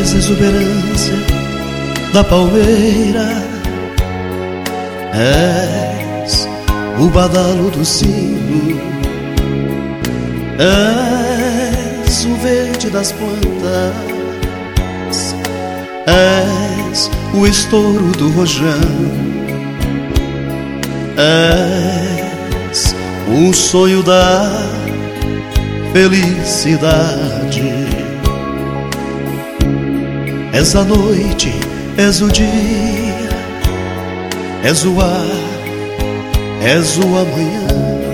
És a exuberância da palmeira, és o badalo do sino, és o verde das plantas, és o estouro do rojão, és o sonho da felicidade. És a noite, és o dia, és o ar, és o amanhã,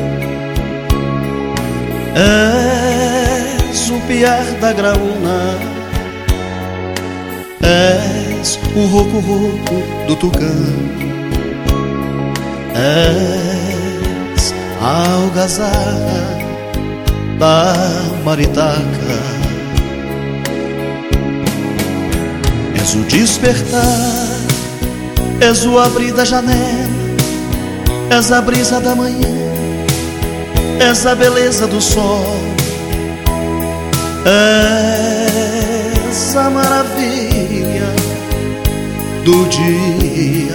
és o piar da graúna, és o rouco-rouco do tucã, és a algazarra da maritaca. És o despertar, és o abrir da janela, és a brisa da manhã, és a beleza do sol, és a maravilha do dia.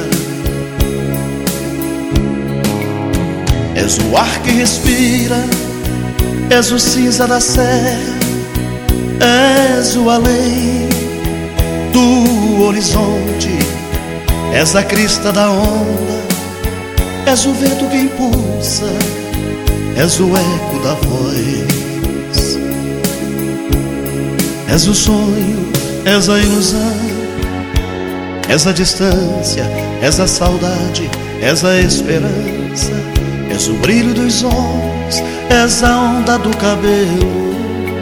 És o ar que respira, és o cinza da serra, és o além do horizonte, és a crista da onda, és o vento que impulsa, és o eco da voz, és o sonho, és a ilusão, és a distância, és a saudade, és a esperança, és o brilho dos olhos, és a onda do cabelo,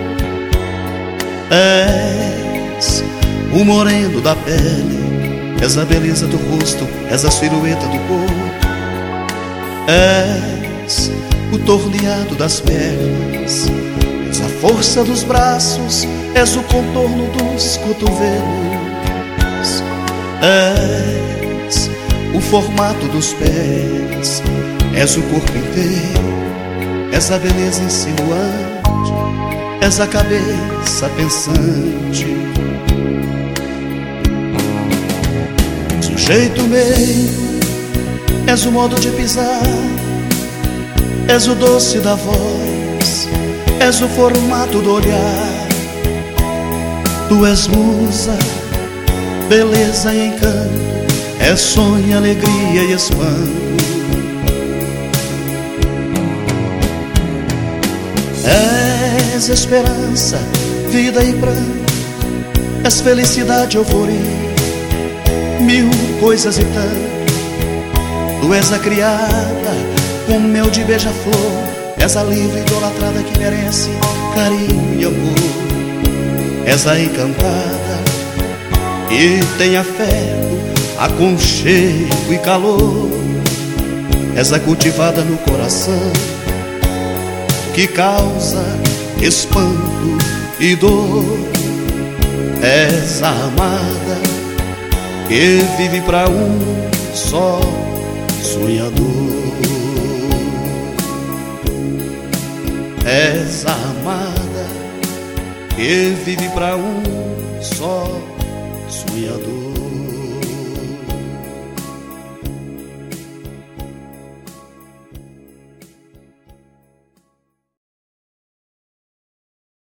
és o moreno da pele, és a beleza do rosto, és a silhueta do corpo, és o torneado das pernas, és a força dos braços, és o contorno dos cotovelos, és o formato dos pés, és o corpo inteiro, és a beleza insinuante, és a cabeça pensante. És o jeito meio, és o modo de pisar, és o doce da voz, és o formato do olhar. Tu és musa, beleza e encanto, és sonho, alegria e espanto. És esperança, vida e pranto, és felicidade, euforia, mil coisas e tanto. Tu és a criada, com mel de beija-flor, és a livre idolatrada que merece carinho e amor. És a encantada que tem afeto, aconchego e calor. És a cultivada no coração, que causa espanto e dor. És a amada que vive pra um só sonhador. És a amada que vive pra um só sonhador.